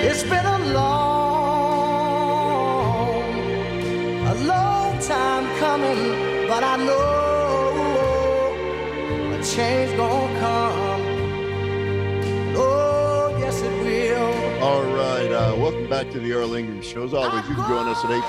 It's been a long time coming, but I know a change gonna come. Oh, yes it will. All right, welcome back to the Earl Ingram Show. As always, you can join us at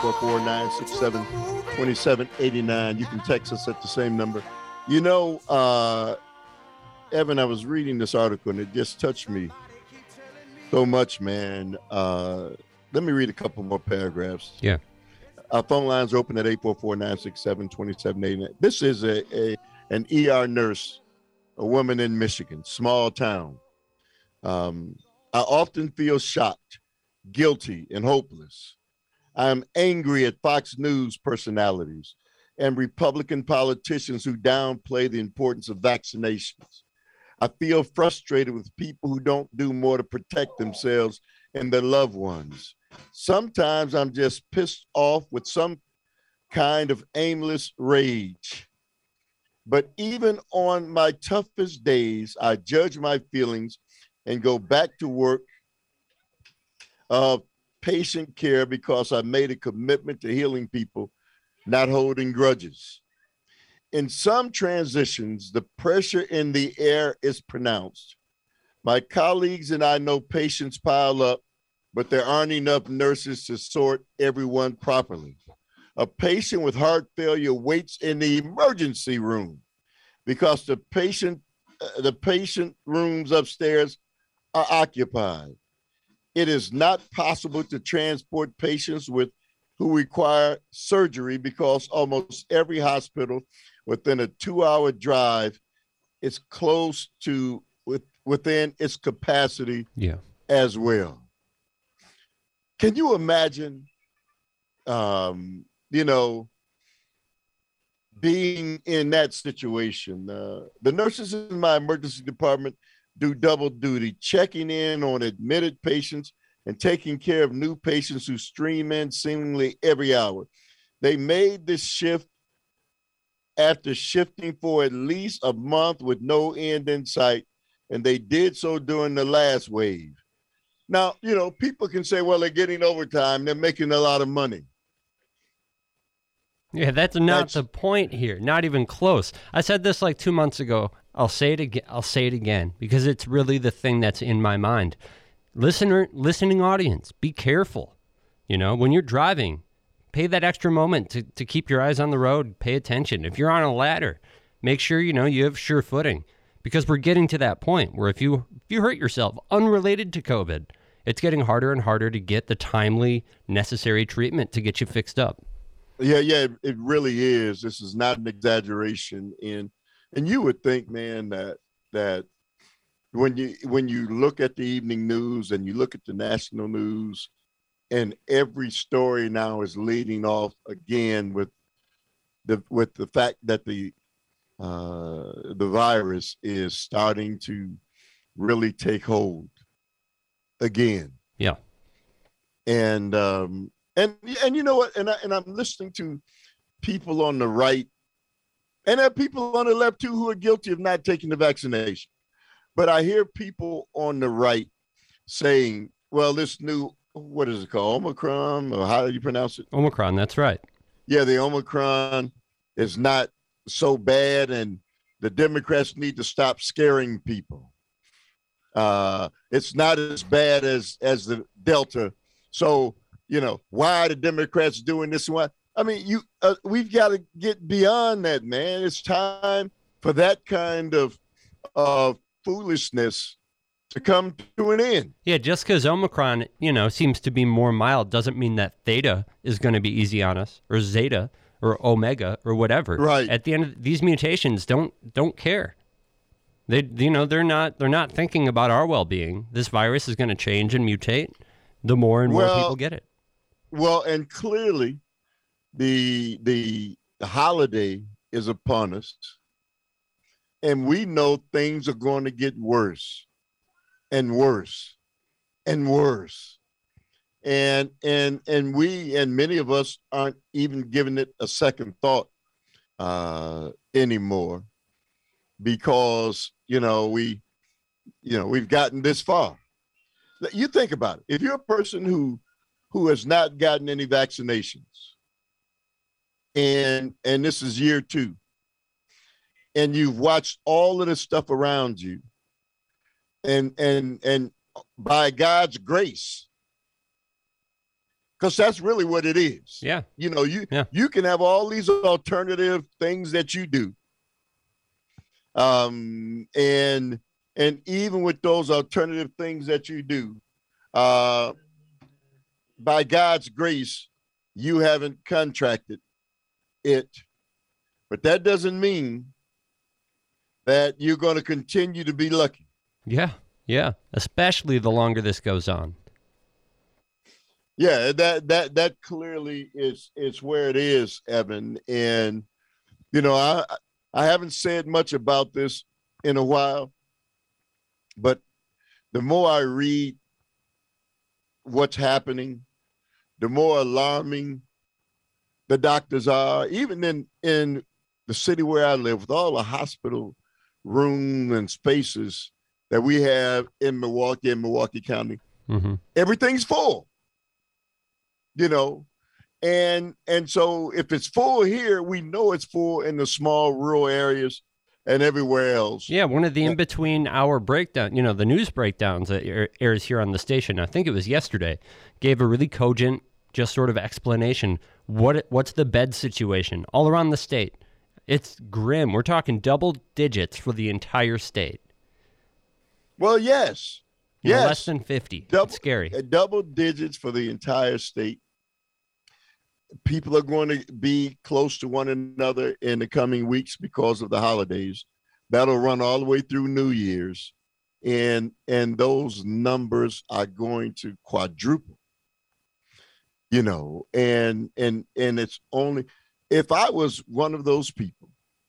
844-967-2789. You can text us at the same number. You know, Evan, I was reading this article, and it just touched me so much, man. Let me read a couple more paragraphs. Yeah. Our phone lines are open at 844-967-2789. This is an ER nurse, a woman in Michigan, small town. I often feel shocked, guilty, and hopeless. I am angry at Fox News personalities and Republican politicians who downplay the importance of vaccinations. I feel frustrated with people who don't do more to protect themselves and their loved ones. Sometimes I'm just pissed off with some kind of aimless rage. But even on my toughest days, I judge my feelings and go back to work of patient care because I made a commitment to healing people, not holding grudges. In some transitions, the pressure in the air is pronounced. My colleagues and I know patients pile up, but there aren't enough nurses to sort everyone properly. A patient with heart failure waits in the emergency room because the patient rooms upstairs are occupied. It is not possible to transport patients who require surgery because almost every hospital within a 2-hour drive is close to within its capacity as well. Can you imagine, being in that situation? The nurses in my emergency department do double duty, checking in on admitted patients and taking care of new patients who stream in seemingly every hour. They made this shift after shifting for at least a month with no end in sight, and they did so during the last wave. Now, people can say, well, they're getting overtime, they're making a lot of money. Yeah, that's the point here. Not even close. I said this like 2 months ago. I'll say it again because it's really the thing that's in my mind. Listening audience, be careful. When you're driving, pay that extra moment to keep your eyes on the road. Pay attention. If you're on a ladder, make sure you have sure footing, because we're getting to that point where if you hurt yourself unrelated to COVID, it's getting harder and harder to get the timely, necessary treatment to get you fixed up. Yeah, it really is. This is not an exaggeration. And you would think, man, that when you look at the evening news and you look at the national news, and every story now is leading off again with the fact that the virus is starting to really take hold again. Yeah. And you know what? And I'm listening to people on the right, and there are people on the left too who are guilty of not taking the vaccination. But I hear people on the right saying, well, this new, what is it called? Omicron, or how do you pronounce it? Omicron, that's right. Yeah, the Omicron is not so bad, and the Democrats need to stop scaring people. It's not as bad as the Delta. So, why are the Democrats doing this and what? I mean, we've got to get beyond that, man. It's time for that kind of foolishness to come to an end. Yeah, just because Omicron, seems to be more mild doesn't mean that Theta is going to be easy on us, or Zeta, or Omega, or whatever. Right. At the end of these mutations, don't care. They're not thinking about our well-being. This virus is going to change and mutate the more and more people get it. Well, and clearly, the holiday is upon us, and we know things are going to get worse and worse and worse. And we, and many of us, aren't even giving it a second thought anymore, because we've gotten this far. You think about it. If you're a person who has not gotten any vaccinations, and this is year 2, and you've watched all of the stuff around you, and by God's grace, because that's really what it is. Yeah. You can have all these alternative things that you do. And even with those alternative things that you do, by God's grace, you haven't contracted it. But that doesn't mean that you're going to continue to be lucky. Yeah. Yeah. Especially the longer this goes on. Yeah, that clearly is where it is, Evan. And, I haven't said much about this in a while, but the more I read what's happening, the more alarming the doctors are. Even in the city where I live, with all the hospital rooms and spaces that we have in Milwaukee County, everything's full. And so if it's full here, we know it's full in the small rural areas and everywhere else. Yeah, one of the in-between hour breakdown, the news breakdowns that airs here on the station, I think it was yesterday, gave a really cogent, just sort of explanation. What's the bed situation all around the state? It's grim. We're talking double digits for the entire state. Well, yes. Yes. Less than 50. It's scary. Double digits for the entire state. People are going to be close to one another in the coming weeks because of the holidays. That'll run all the way through New Year's. And those numbers are going to quadruple. And it's only, if I was one of those people,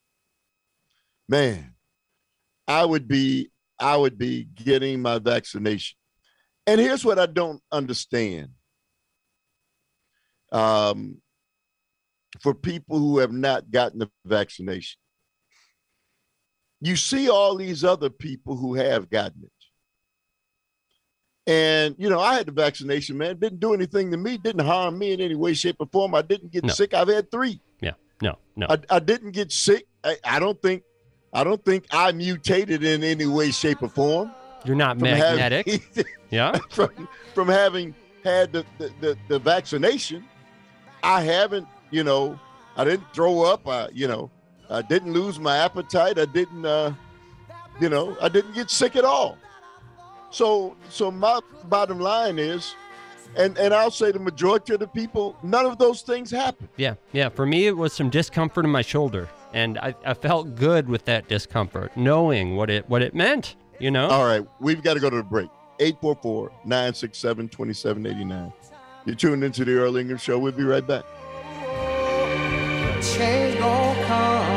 man, I would be getting my vaccination. And here's what I don't understand. For people who have not gotten the vaccination, you see all these other people who have gotten it. And, I had the vaccination, man. It didn't do anything to me. Didn't harm me in any way, shape, or form. I didn't get sick. I've had 3. Yeah. No. I didn't get sick. I don't think I mutated in any way, shape, or form. You're not magnetic. Yeah. From having had the vaccination, I haven't, I didn't throw up. I didn't lose my appetite. I didn't, I didn't get sick at all. So my bottom line is, and I'll say the majority of the people, none of those things happen. Yeah. For me, it was some discomfort in my shoulder, and I felt good with that discomfort, knowing what it meant. All right, we've got to go to the break. 844-967-2789. You're tuned into the Earl Ingram Show. We'll be right back. Change gon' come.